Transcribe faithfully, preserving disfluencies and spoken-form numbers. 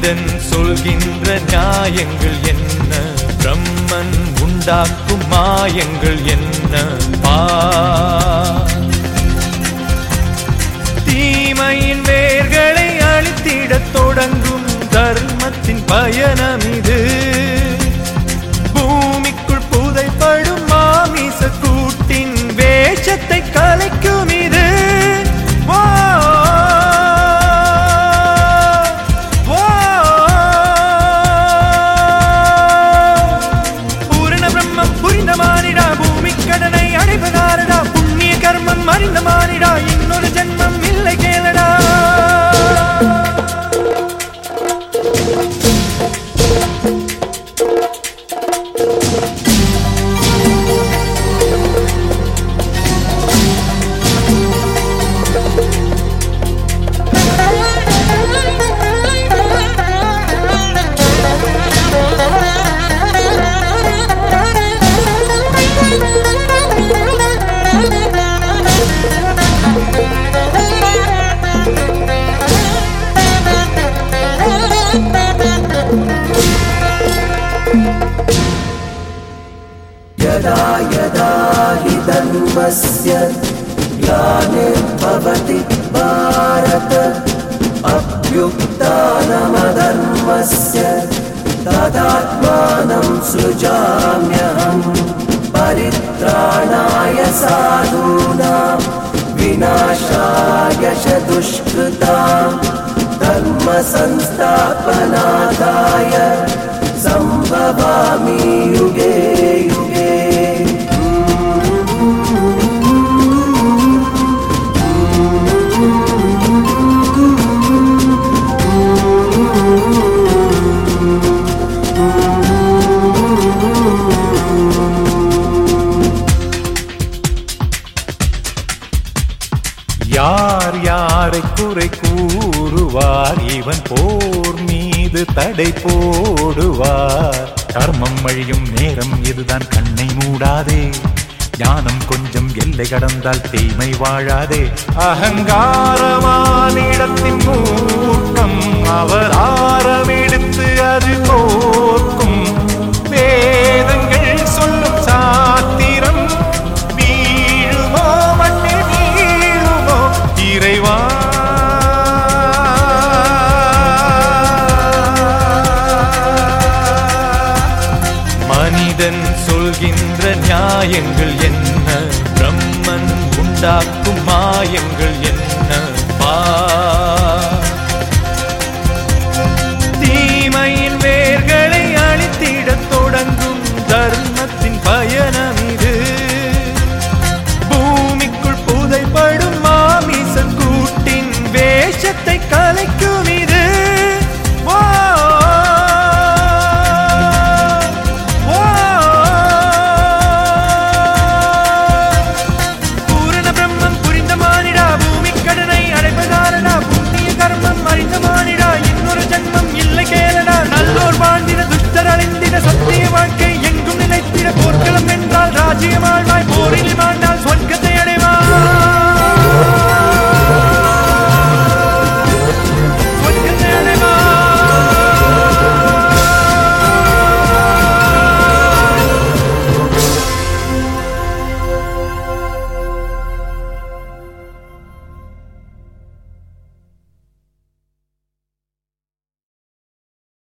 மனிதன் சொல்கின்ற நியாயங்கள் என்ன, பிரம்மன் உண்டாக்கும் மாயங்கள் என்ன பார். தீமையின் வேர்களை அழித்திடத் தொடங்கும் தர்மத்தின் பயணம் இது. பூமிக்குள் புதைப்படும் மாமிச கூட்டின் வேஷத்தை கலைக்கும் இது. பூரண பிரம்மம் புரிந்த மானிடா, பூமி கடனை அடைவதாரடா, புண்ணிய கர்மம் அறிந்த மானிடா, இன்னொரு ஜென்மம் இல்லை கேளடா. यदा यदा हि धर्मस्य ग्लानिर्भवति भारत, अभ्युत्थानमधर्मस्य तदात्मानं सृजाम्यहं. परित्राणाय साधूनां विनाशाय च दुष्कृतां, धर्म संस्थापनार्थाय संभवामि युगे युगे. யார் யாரை குறை கூறுவார், இவன் போர் மீது தடை போடுவார். கர்மம் அழியும் நேரம் இதுதான், கண்ணை மூடாதே. ஞானம் கொஞ்சம் எல்லை கடந்தால் தீமை வாழாதே. அகங்காரமானிடத்தின் மூர்க்கம் அவதாரம் எடுத்து அது தோற்கும். வேதங்கள் சொல்லும் சாத்திரம் வீழுமோ மண்ணில் வீழுமோ இறைவா. மனிதன் சொல்கின்ற நியாயங்கள் என்ன, பிரம்மன் உண்டாக்கும் மாயங்கள் என்ன பார்.